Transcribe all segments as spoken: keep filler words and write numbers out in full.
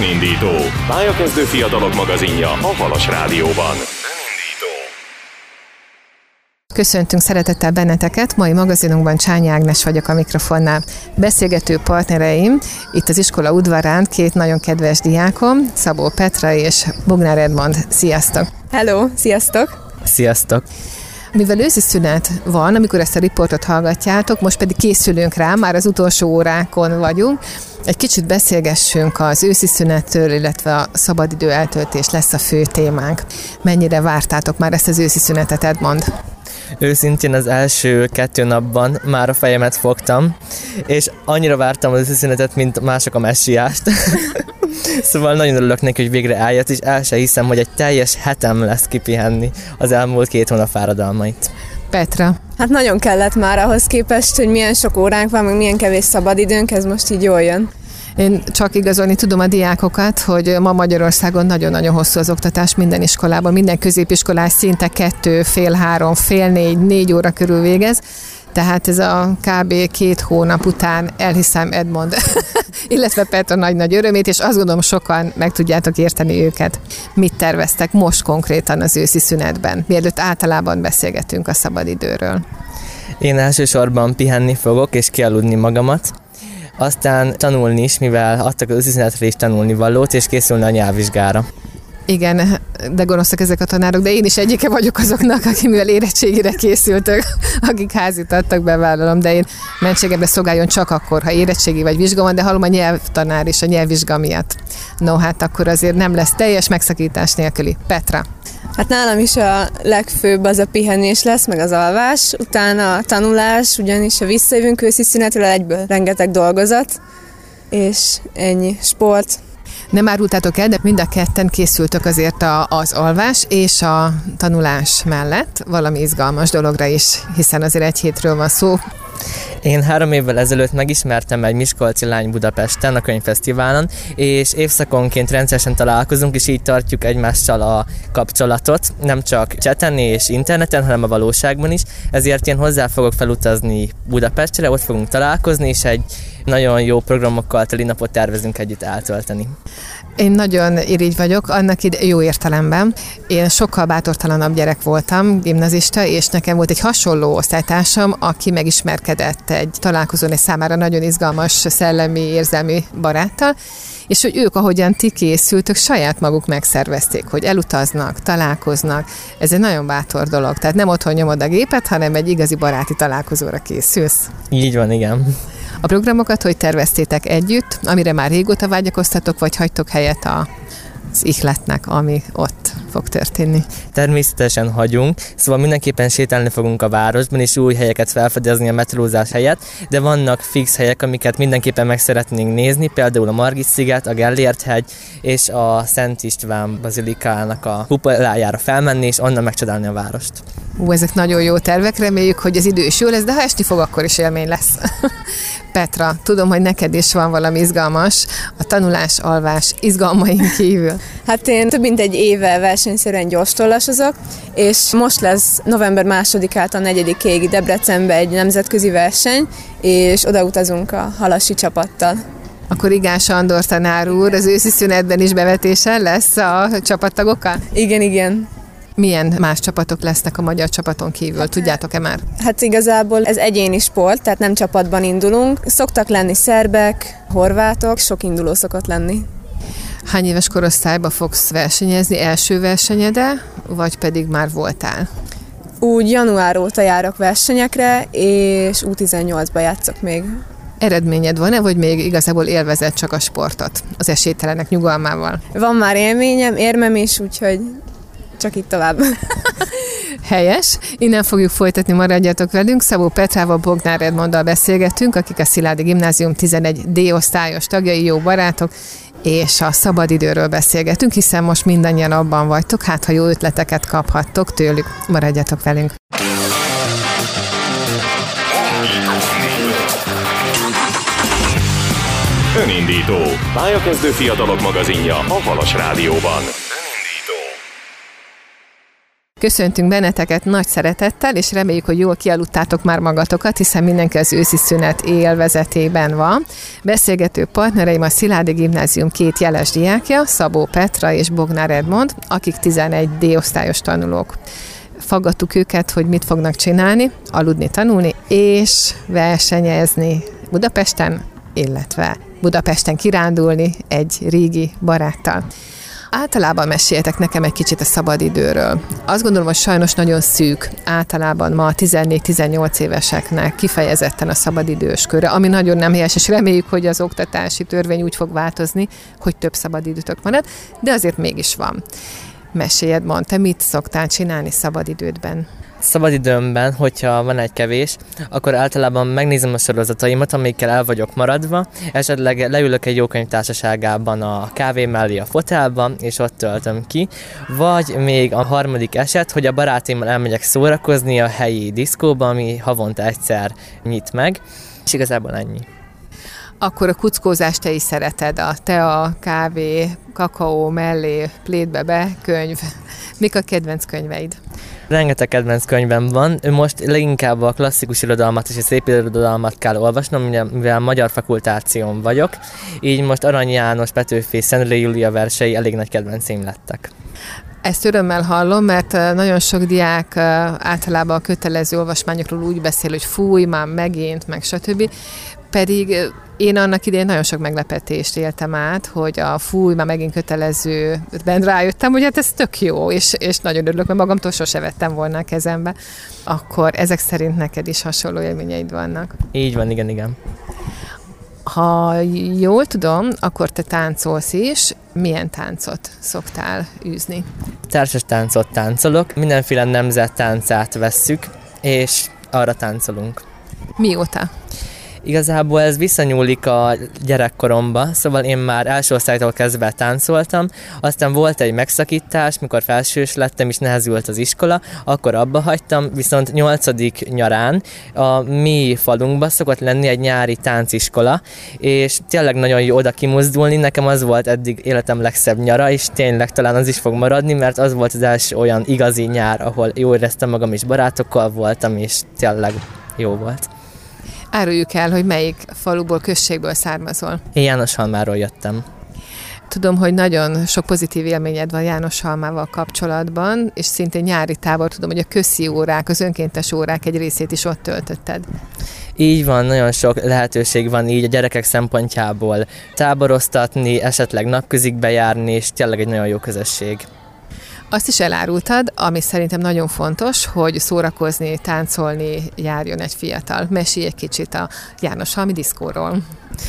Önindító. Pályakezdő fiatalok magazinja a Halas Rádióban. Köszöntünk szeretettel benneteket, mai magazinunkban Csányi Ágnes vagyok a mikrofonnál. Beszélgető partnereim itt az iskola udvarán két nagyon kedves diákom, Szabó Petra és Bognár Edmond. Sziasztok! Hello, sziasztok! Sziasztok! Mivel őszi szünet van, amikor ezt a riportot hallgatjátok, most pedig készülünk rá, már az utolsó órákon vagyunk, egy kicsit beszélgessünk az őszi szünettől, illetve a szabadidő eltöltés lesz a fő témánk. Mennyire vártátok már ezt az őszi szünetet, Edmond? Őszintén az első kettő napban már a fejemet fogtam, és annyira vártam az őszi szünetet, mint mások a messiást. Szóval nagyon örülök neki, hogy végre eljött, és el se hiszem, hogy egy teljes hetem lesz kipihenni az elmúlt két hónap fáradalmait. Petra? Hát nagyon kellett már ahhoz képest, hogy milyen sok óránk van, meg milyen kevés szabadidőnk, ez most így jól jön. Én csak igazolni tudom a diákokat, hogy ma Magyarországon nagyon-nagyon hosszú az oktatás minden iskolában, minden középiskolás szinte kettő, fél három, fél négy, négy óra körül végez, tehát ez a kb. Két hónap után elhiszem Edmond, illetve Petra nagy-nagy örömét, és azt gondolom sokan meg tudjátok érteni őket. Mit terveztek most konkrétan az őszi szünetben, mielőtt általában beszélgetünk a szabadidőről? Én elsősorban pihenni fogok, és kialudni magamat. Aztán tanulni is, mivel adtak az őszi szünetre is tanulni valót, és készülni a nyelvvizsgára. Igen, de gonoszak ezek a tanárok, de én is egyike vagyok azoknak, akik mivel érettségire készültök, akik házit adtak, bevállalom, de én mentségemre szolgáljon csak akkor, ha érettségi vagy vizsga van, de hallom a nyelvtanár is a nyelvvizsga miatt. No, hát akkor azért nem lesz teljes megszakítás nélküli. Petra? Hát nálam is a legfőbb az a pihenés lesz, meg az alvás, utána a tanulás, ugyanis ha visszajövünk őszi szünetről, egyből rengeteg dolgozat, és ennyi, sport. Nem árultátok el, de mind a ketten készültök azért a, az alvás és a tanulás mellett valami izgalmas dologra is, hiszen azért egy hétről van szó. Én három évvel ezelőtt megismertem egy miskolci lány Budapesten a könyvfesztiválon, és évszakonként rendszeresen találkozunk, és így tartjuk egymással a kapcsolatot, nem csak cseten és interneten, hanem a valóságban is. Ezért én hozzá fogok felutazni Budapestre, ott fogunk találkozni, és egy nagyon jó programokkal teli napot tervezünk együtt eltölteni. Én nagyon irigy vagyok, annak ide jó értelemben. Én sokkal bátortalanabb gyerek voltam, gimnazista, és nekem volt egy hasonló osztálytársam, aki megismerkedett egy találkozón egy számára nagyon izgalmas szellemi, érzelmi baráttal, és hogy ők, ahogyan ti készültök, saját maguk megszervezték, hogy elutaznak, találkoznak. Ez egy nagyon bátor dolog. Tehát nem otthon nyomod a gépet, hanem egy igazi baráti találkozóra készülsz. Így van, igen. A programokat hogy terveztétek együtt, amire már régóta vágyakoztatok, vagy hagytok helyet az ihletnek, ami ott fog történni? Természetesen hagyunk, szóval mindenképpen sétálni fogunk a városban, és új helyeket felfedezni a metrózás helyett, de vannak fix helyek, amiket mindenképpen meg szeretnénk nézni, például a Margit-sziget, a Gellért-hegy és a Szent István bazilikának a kupolájára felmenni, és onnan megcsodálni a várost. Ú, ezek nagyon jó tervek, reméljük, hogy az idő is jó lesz, de ha esni fog, akkor is élmény lesz. Petra, tudom, hogy neked is van valami izgalmas, a tanulás, alvás izgalmain kívül. Hát én több mint egy éve versenyszerűen gyorstollasozok, és most lesz november másodikától negyedikéig Debrecenbe egy nemzetközi verseny, és odautazunk a halasi csapattal. Akkor Igás Andor tanár úr az őszi szünetben is bevetésen lesz a csapattagokkal? Igen, igen. Milyen más csapatok lesznek a magyar csapaton kívül? Hát, tudjátok-e már? Hát igazából ez egyéni sport, tehát nem csapatban indulunk. Szoktak lenni szerbek, horvátok, sok induló szokott lenni. Hány éves korosztályba fogsz versenyezni? Első versenyede, vagy pedig már voltál? Úgy január óta járok versenyekre, és U tizennyolcba játszok még. Eredményed van-e, vagy még igazából élvezed csak a sportot az esélytelenek nyugalmával? Van már élményem, érmem is, úgyhogy csak itt tovább. Helyes. Innen fogjuk folytatni, maradjatok velünk. Szabó Petrával, Bognár Edmonddal beszélgetünk, akik a Szilágyi Gimnázium tizenegy D osztályos tagjai, jó barátok, és a szabadidőről beszélgetünk, hiszen most mindannyian abban vagytok, hát ha jó ötleteket kaphattok tőlük, maradjatok velünk. Önindító. Pályakezdő fiatalok magazinja a Halas Rádióban. Köszöntünk benneteket nagy szeretettel, és reméljük, hogy jól kialudtátok már magatokat, hiszen mindenki az őszi szünet élvezetében van. Beszélgető partnereim a Sziládi Gimnázium két jeles diákja, Szabó Petra és Bognár Edmond, akik tizenegy D-osztályos tanulók. Faggattuk őket, hogy mit fognak csinálni, aludni, tanulni és versenyezni Budapesten, illetve Budapesten kirándulni egy régi baráttal. Általában meséljetek nekem egy kicsit a szabadidőről. Azt gondolom, hogy sajnos nagyon szűk általában ma a tizennégy-tizennyolc éveseknek kifejezetten a szabadidős köre, ami nagyon nem helyes, és reméljük, hogy az oktatási törvény úgy fog változni, hogy több szabadidőtök marad, de azért mégis van. Meséljed, mond, te mit szoktál csinálni szabadidődben? Szabadidőmben, hogyha van egy kevés, akkor általában megnézem a sorozataimat, amikkel el vagyok maradva, esetleg leülök egy jó könyv társaságában a kávé mellé a fotelban, és ott töltöm ki, vagy még a harmadik eset, hogy a barátaimmal elmegyek szórakozni a helyi diszkóba, ami havonta egyszer nyit meg, és igazából ennyi. Akkor a kuckózást te is szereted, a tea, kávé, kakaó mellé, plétbe be, könyv. Mik a kedvenc könyveid? Rengeteg kedvenc könyvem van. Most leginkább a klasszikus irodalmat és a szép irodalmat kell olvasnom, mivel magyar fakultáción vagyok. Így most Arany János, Petőfi, Szentre Júlia versei elég nagy kedvencém lettek. Ezt örömmel hallom, mert nagyon sok diák általában a kötelező olvasmányokról úgy beszél, hogy fúj, már megint, meg stb. Pedig én annak idején nagyon sok meglepetést éltem át, hogy a fúj, már megint kötelezőben rájöttem, hogy hát ez tök jó, és, és nagyon örülök, mert magamtól sose vettem volna a kezembe. Akkor ezek szerint neked is hasonló élményeid vannak. Így van, igen, igen. Ha jól tudom, akkor te táncolsz is. Milyen táncot szoktál űzni? Társas táncot táncolok, mindenféle nemzet táncát vesszük, és arra táncolunk. Mióta? Igazából ez visszanyúlik a gyerekkoromba, szóval én már első osztálytól kezdve táncoltam, aztán volt egy megszakítás, mikor felsős lettem és nehezült az iskola, akkor abba hagytam, viszont nyolcadik nyarán a mi falunkban szokott lenni egy nyári tánciskola, és tényleg nagyon jó oda kimozdulni, nekem az volt eddig életem legszebb nyara, és tényleg talán az is fog maradni, mert az volt az első olyan igazi nyár, ahol jól éreztem magam, és barátokkal voltam, és tényleg jó volt. Áruljuk el, hogy melyik faluból, községből származol. Én Jánoshalmáról jöttem. Tudom, hogy nagyon sok pozitív élményed van Jánoshalmával kapcsolatban, és szintén nyári tábor, tudom, hogy a köszi órák, az önkéntes órák egy részét is ott töltötted. Így van, nagyon sok lehetőség van így a gyerekek szempontjából táboroztatni, esetleg napközikbe járni, és tényleg egy nagyon jó közösség. Azt is elárultad, ami szerintem nagyon fontos, hogy szórakozni, táncolni járjon egy fiatal. Mesélj egy kicsit a Jánoshalmi diszkóról.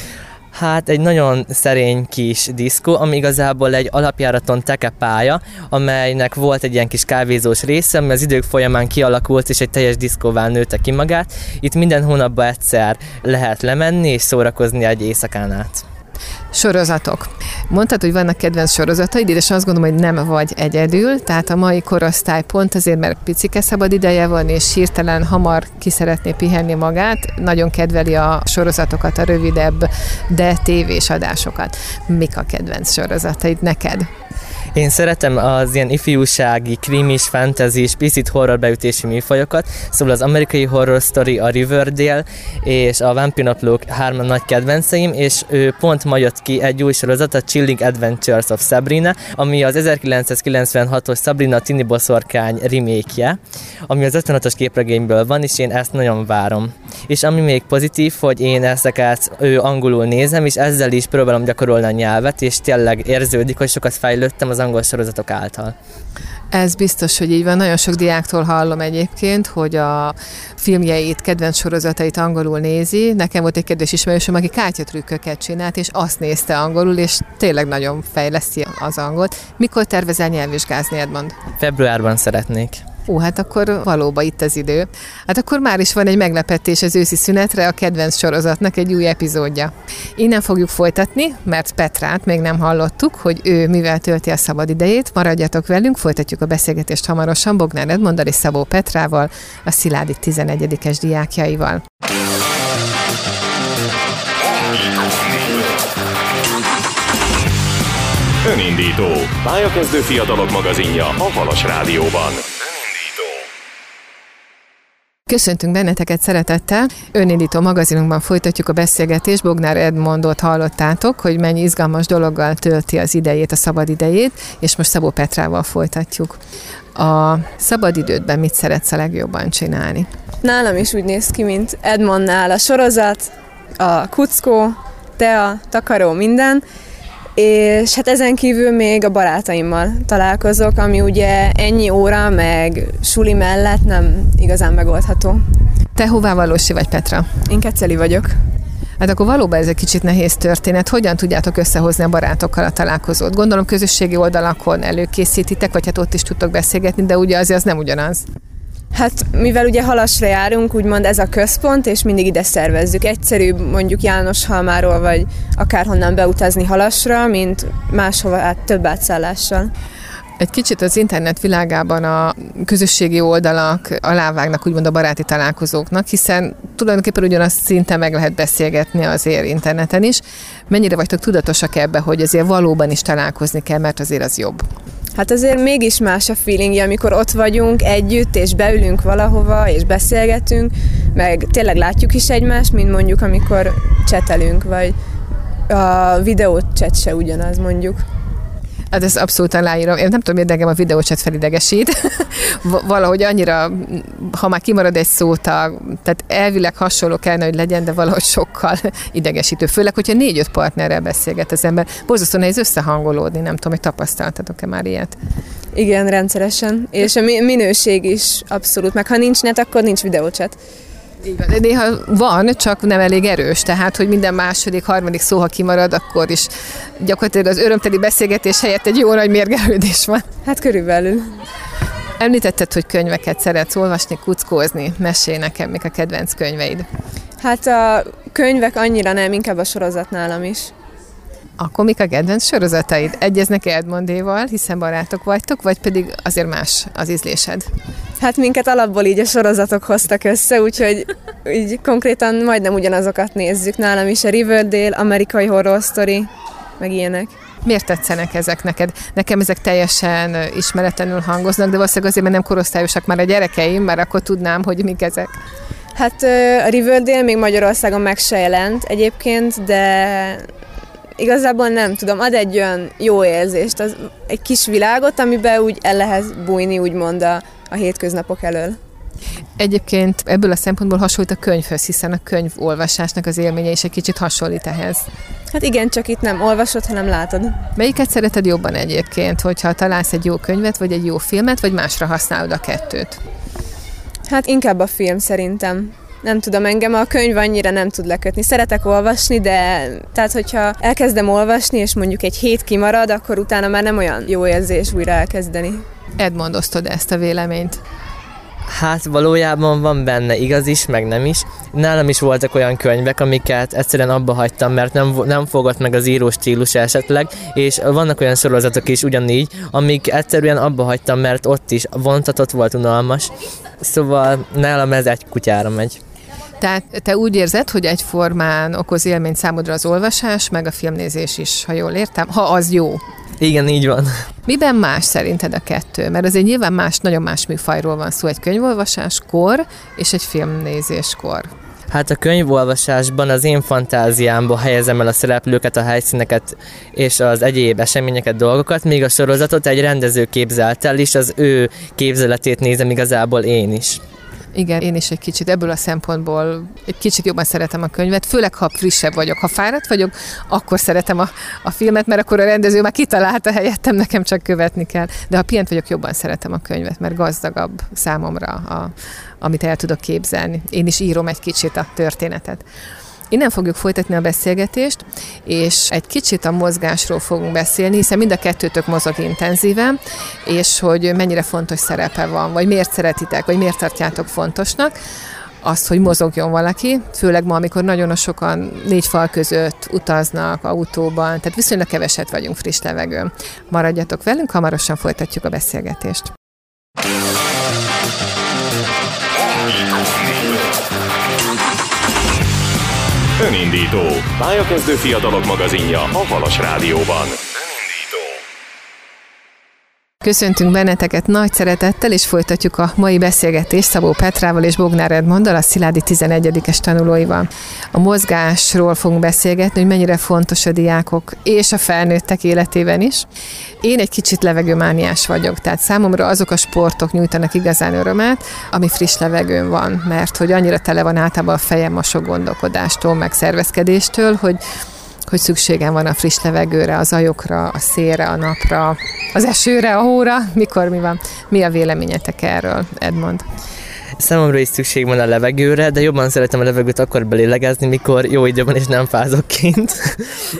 Hát egy nagyon szerény kis diszkó, ami igazából egy alapjáraton tekepálya, amelynek volt egy ilyen kis kávézós része, ami az idők folyamán kialakult, és egy teljes diszkóvá nőtte ki magát. Itt minden hónapban egyszer lehet lemenni és szórakozni egy éjszakán át. Sorozatok. Mondtad, hogy vannak kedvenc sorozataid, és azt gondolom, hogy nem vagy egyedül, tehát a mai korosztály pont azért, mert picike szabad ideje van, és hirtelen hamar ki szeretné pihenni magát, nagyon kedveli a sorozatokat, a rövidebb, de tévés adásokat. Mik a kedvenc sorozataid neked? Én szeretem az ilyen ifjúsági, krimis, fantasy, picit horror beütési műfajokat, szóval az Amerikai Horror Story, a Riverdale és a Vámpirnaplók hárman nagy kedvenceim, és ő pont ma jött ki egy új sorozat, a Chilling Adventures of Sabrina, ami az ezerkilencszázkilencvenhatos Sabrina Tini boszorkány remake-je, ami az ötvenhatos képregényből van, és én ezt nagyon várom. És ami még pozitív, hogy én ezeket ő angolul nézem, és ezzel is próbálom gyakorolni a nyelvet, és tényleg érződik, hogy sokat fejlődtem az angol sorozatok által. Ez biztos, hogy így van. Nagyon sok diáktól hallom egyébként, hogy a filmjeit, kedvenc sorozatait angolul nézi. Nekem volt egy kedves ismerősöm, aki kártyatrükköket csinált, és azt nézte angolul, és tényleg nagyon fejleszti az angolt. Mikor tervezel nyelvvizsgázni, Edmond? Februárban szeretnék. Ó, hát akkor valóban itt az idő. Hát akkor már is van egy meglepetés az őszi szünetre, a kedvenc sorozatnak egy új epizódja. Innen fogjuk folytatni, mert Petrát még nem hallottuk, hogy ő mivel tölti a szabad idejét. Maradjatok velünk, folytatjuk a beszélgetést hamarosan Bognár Edmonddal és Szabó Petrával, a Sziládi tizenegyedikes diákjaival. Önindító. Pályakezdő fiatalok magazinja a Halas Rádióban. Köszöntünk benneteket szeretettel. Önindító magazinunkban folytatjuk a beszélgetést. Bognár Edmondot hallottátok, hogy mennyi izgalmas dologgal tölti az idejét, a szabad idejét, és most Szabó Petrával folytatjuk. A szabadidődben mit szeretsz a legjobban csinálni? Nálam is úgy néz ki, mint Edmondnál a sorozat, a kuckó, tea, takaró, minden, és hát ezen kívül még a barátaimmal találkozok, ami ugye ennyi óra, meg suli mellett nem igazán megoldható. Te hová valósi vagy, Petra? Én Keceli vagyok. Hát akkor valóban ez egy kicsit nehéz történet. Hogyan tudjátok összehozni a barátokkal a találkozót? Gondolom közösségi oldalakon előkészítitek, vagy hát ott is tudtok beszélgetni, de ugye azért az nem ugyanaz. Hát mivel ugye Halasra járunk, úgymond ez a központ, és mindig ide szervezzük. Egyszerűbb mondjuk Jánoshalmáról, vagy akárhonnan beutazni Halasra, mint máshova át, több átszállással. Egy kicsit az internet világában a közösségi oldalak alávágnak úgymond a baráti találkozóknak, hiszen tulajdonképpen ugyanazt szinten meg lehet beszélgetni azért interneten is. Mennyire vagytok tudatosak ebbe, hogy azért valóban is találkozni kell, mert azért az jobb? Hát azért mégis más a feelingje, amikor ott vagyunk együtt, és beülünk valahova, és beszélgetünk, meg tényleg látjuk is egymást, mint mondjuk, amikor csetelünk, vagy a videócset se ugyanaz, mondjuk. Hát ezt abszolút aláírom. Én nem tudom, miért engem a videócset felidegesít. Valahogy annyira, ha már kimarad egy szótag, tehát elvileg hasonló kellene, hogy legyen, de valahogy sokkal idegesítő. Főleg, hogyha négy-öt partnerrel beszélget az ember. Borzasztó nehéz összehangolódni, nem tudom, hogy tapasztaltatok-e már ilyet. Igen, rendszeresen. És a minőség is abszolút. Meg ha nincs net, akkor nincs videócset. De néha van, csak nem elég erős, tehát, hogy minden második, harmadik szó, ha kimarad, akkor is gyakorlatilag az örömteli beszélgetés helyett egy jó nagy mérgelődés van. Hát körülbelül. Említetted, hogy könyveket szeretsz olvasni, kuckózni. Mesélj nekem, mik a kedvenc könyveid. Hát a könyvek annyira nem, inkább a sorozat nálam is. Akkor mik a kedvenc sorozataid? Egyeznek Edmondéval, hiszen barátok vagytok, vagy pedig azért más az ízlésed? Hát minket alapból így a sorozatok hoztak össze, úgyhogy így konkrétan majdnem ugyanazokat nézzük. Nálam is a Riverdale, Amerikai Horror Story, meg ilyenek. Miért tetszenek ezek neked? Nekem ezek teljesen ismeretlenül hangoznak, de valószínűleg azért, mert nem korosztályosak már a gyerekeim, mert akkor tudnám, hogy mik ezek. Hát a Riverdale még Magyarországon meg se jelent egyébként, de igazából nem tudom, ad egy olyan jó érzést, az, egy kis világot, amiben úgy el lehet bújni, úgymond a, a hétköznapok elől. Egyébként ebből a szempontból hasonlít a könyvhöz, hiszen a könyvolvasásnak az élménye is egy kicsit hasonlít ehhez. Hát igen, csak itt nem olvasod, hanem látod. Melyiket szereted jobban egyébként, hogyha találsz egy jó könyvet, vagy egy jó filmet, vagy másra használod a kettőt? Hát inkább a film szerintem. Nem tudom, engem a könyv annyira nem tud lekötni. Szeretek olvasni, de tehát, hogyha elkezdem olvasni, és mondjuk egy hét kimarad, akkor utána már nem olyan jó érzés újra elkezdeni. Edmond, osztod ezt a véleményt? Hát valójában van benne igaz is, meg nem is. Nálam is voltak olyan könyvek, amiket egyszerűen abba hagytam, mert nem, nem fogott meg az író stílus esetleg, és vannak olyan sorozatok is ugyanígy, amik egyszerűen abba hagytam, mert ott is vontatott volt, unalmas. Szóval nálam ez egy kutyára megy. Tehát te úgy érzed, hogy egyformán okoz élményt számodra az olvasás, meg a filmnézés is, ha jól értem, ha az jó. Igen, így van. Miben más szerinted a kettő? Mert azért nyilván más, nagyon más műfajról van szó, egy könyvolvasáskor és egy filmnézéskor. Hát a könyvolvasásban az én fantáziámba helyezem el a szereplőket, a helyszíneket és az egyéb eseményeket, dolgokat, míg a sorozatot egy rendező képzelt el, és az ő képzeletét nézem igazából én is. Igen, én is egy kicsit ebből a szempontból egy kicsit jobban szeretem a könyvet, főleg ha frissebb vagyok. Ha fáradt vagyok, akkor szeretem a, a filmet, mert akkor a rendező már kitalálta helyettem, nekem csak követni kell. De ha pihent vagyok, jobban szeretem a könyvet, mert gazdagabb számomra, a, amit el tudok képzelni. Én is írom egy kicsit a történetet. Innen fogjuk folytatni a beszélgetést, és egy kicsit a mozgásról fogunk beszélni, hiszen mind a kettőtök mozog intenzíven, és hogy mennyire fontos szerepe van, vagy miért szeretitek, vagy miért tartjátok fontosnak azt, hogy mozogjon valaki, főleg ma, amikor nagyon sokan négy fal között utaznak autóban, tehát viszonylag keveset vagyunk friss levegőn. Maradjatok velünk, hamarosan folytatjuk a beszélgetést. Önindító. Pályakezdő fiatalok magazinja a Halas Rádióban. Köszöntünk benneteket nagy szeretettel, és folytatjuk a mai beszélgetést Szabó Petrával és Bognár Edmonddal, a Szilágyi tizenegyedikes tanulóival. A mozgásról fogunk beszélgetni, hogy mennyire fontos a diákok és a felnőttek életében is. Én egy kicsit levegőmániás vagyok, tehát számomra azok a sportok nyújtanak igazán örömet, ami friss levegőn van, mert hogy annyira tele van általában a fejem a sok gondolkodástól, meg szervezkedéstől, hogy hogy szükségem van a friss levegőre, az ajokra, a szélre, a napra, az esőre, a hóra, mikor mi van. Mi a véleményetek erről, Edmond? Számomra is szükség van a levegőre, de jobban szeretem a levegőt akkor belélegezni, mikor jó időben és nem fázok kint.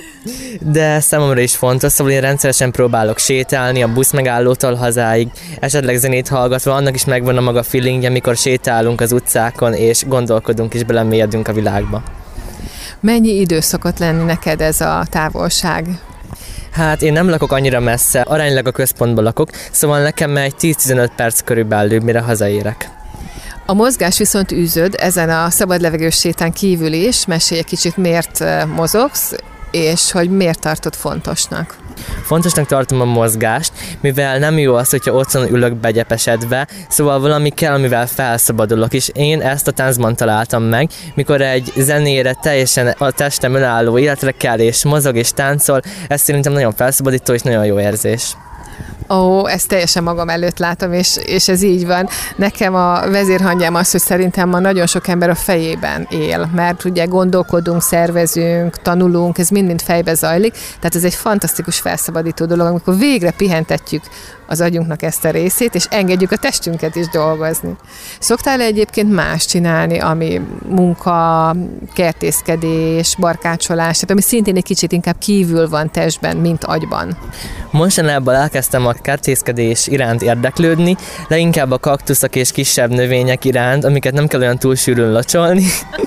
De számomra is fontos, szóval én rendszeresen próbálok sétálni a busz megállótól hazáig, esetleg zenét hallgatva, annak is megvan a maga feelingje, mikor sétálunk az utcákon, és gondolkodunk és belemélyedünk a világba. Mennyi idő szokott lenni neked ez a távolság? Hát én nem lakok annyira messze, aránylag a központban lakok, szóval nekem megy tíz-tizenöt perc körülbelül, mire hazaérek. A mozgás viszont űzöd ezen a szabadlevegős sétán kívül is. Mesélj egy kicsit, miért mozogsz, és hogy miért tartod fontosnak. Fontosnak tartom a mozgást, mivel nem jó az, hogyha otthon ülök begyepesedve, szóval valami kell, amivel felszabadulok, és én ezt a táncban találtam meg, mikor egy zenére teljesen a testem önálló életre kell, és mozog és táncol, ez szerintem nagyon felszabadító és nagyon jó érzés. Ó, ezt teljesen magam előtt látom, és, és ez így van. Nekem a vezérhangyám az, hogy szerintem ma nagyon sok ember a fejében él, mert ugye gondolkodunk, szervezünk, tanulunk, ez mind-mind fejbe zajlik, tehát ez egy fantasztikus felszabadító dolog, amikor végre pihentetjük az agyunknak ezt a részét, és engedjük a testünket is dolgozni. Szoktál egyébként más csinálni, ami munka, kertészkedés, barkácsolás, tehát ami szintén egy kicsit inkább kívül van testben, mint agyban? Mostanában elkezdtem a kertészkedés iránt érdeklődni, de inkább a kaktuszok és kisebb növények iránt, amiket nem kell olyan túl sűrűn locsolni,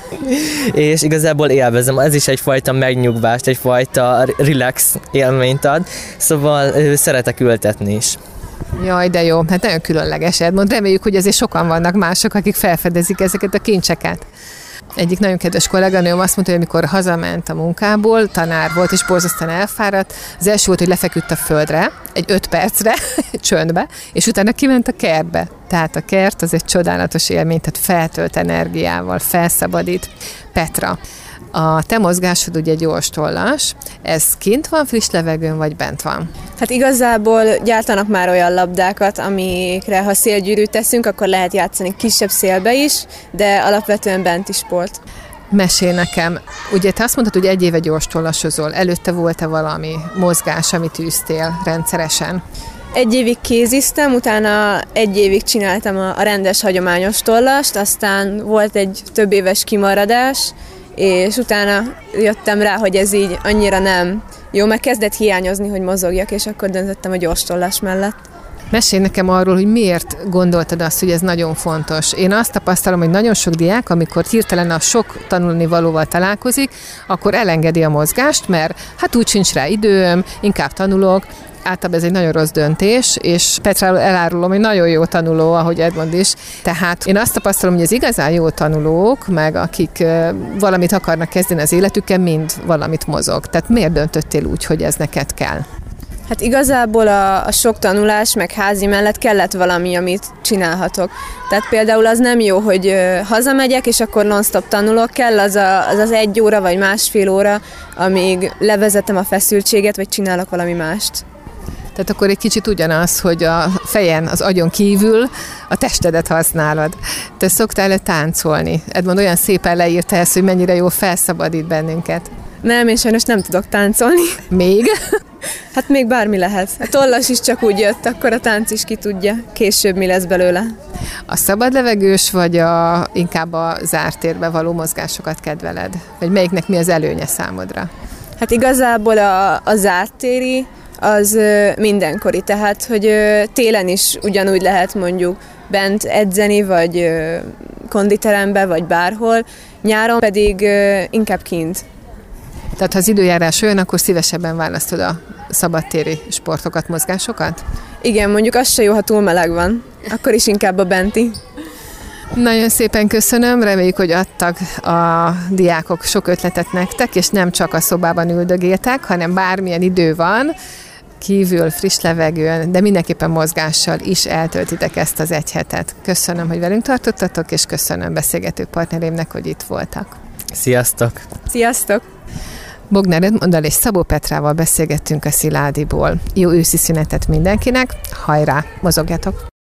és igazából élvezem, ez is egyfajta megnyugvást, egyfajta relax élményt ad, szóval szeretek ültetni is. Jaj, de jó, hát nagyon különleges, Edmond. Reméljük, hogy azért sokan vannak mások, akik felfedezik ezeket a kincseket. Egyik nagyon kedves kolléganőm azt mondta, hogy amikor hazament a munkából, tanár volt és borzasztóan elfáradt, az első volt, hogy lefeküdt a földre, egy öt percre, csöndbe, és utána kiment a kertbe. Tehát a kert az egy csodálatos élmény, tehát feltölt energiával, felszabadít. Petra, a te mozgásod ugye gyors tollas, ez kint van friss levegőn, vagy bent van? Hát igazából gyártanak már olyan labdákat, amikre ha szélgyűrűt teszünk, akkor lehet játszani kisebb szélbe is, de alapvetően benti sport. Mesélj nekem, ugye te azt mondtad, hogy egy éve gyors tollasozol, előtte volt-e valami mozgás, amit űztél rendszeresen? Egy évig kéziztem, utána egy évig csináltam a rendes hagyományos tollast, aztán volt egy több éves kimaradás, és utána jöttem rá, hogy ez így annyira nem jó, meg kezdett hiányozni, hogy mozogjak, és akkor döntöttem a gyors tollás mellett. Mesélj nekem arról, hogy miért gondoltad azt, hogy ez nagyon fontos. Én azt tapasztalom, hogy nagyon sok diák, amikor hirtelen a sok tanulni valóval találkozik, akkor elengedi a mozgást, mert hát úgy sincs rá időm, inkább tanulok. Általában ez egy nagyon rossz döntés, és Petráról elárulom, hogy nagyon jó tanuló, ahogy Edmond is. Tehát én azt tapasztalom, hogy az igazán jó tanulók, meg akik valamit akarnak kezdeni az életükkel, mind valamit mozog. Tehát miért döntöttél úgy, hogy ez neked kell? Hát igazából a, a sok tanulás, meg házi mellett kellett valami, amit csinálhatok. Tehát például az nem jó, hogy ö, hazamegyek, és akkor non-stop tanulok, kell az, a, az az egy óra, vagy másfél óra, amíg levezetem a feszültséget, vagy csinálok valami mást. Tehát akkor egy kicsit ugyanaz, hogy a fejen, az agyon kívül a testedet használod. Te szoktál-e táncolni? Edmond olyan szépen leírta ezt, hogy mennyire jó felszabadít bennünket. Nem, én sajnos nem tudok táncolni. Még? Hát még bármi lehet. A tollas is csak úgy jött, akkor a tánc is ki tudja. Később mi lesz belőle. A szabadlevegős, vagy a, inkább a zárt térbe való mozgásokat kedveled? Vagy melyiknek mi az előnye számodra? Hát igazából a, a zárt téri az ö, mindenkori, tehát hogy ö, télen is ugyanúgy lehet mondjuk bent edzeni, vagy ö, konditerembe, vagy bárhol, nyáron pedig ö, inkább kint. Tehát ha az időjárás olyan, akkor szívesebben választod a szabadtéri sportokat, mozgásokat? Igen, mondjuk az se jó, ha túl meleg van, akkor is inkább a benti. Nagyon szépen köszönöm, reméljük, hogy adtak a diákok sok ötletet nektek, és nem csak a szobában üldögéltek, hanem bármilyen idő van, kívül, friss levegőn, de mindenképpen mozgással is eltöltitek ezt az egy hetet. Köszönöm, hogy velünk tartottatok, és köszönöm beszélgető partnereimnek, hogy itt voltak. Sziasztok! Sziasztok! Bognár Edmonddal és Szabó Petrával beszélgettünk a Sziládiból. Jó őszi szünetet mindenkinek, hajrá, mozogjatok!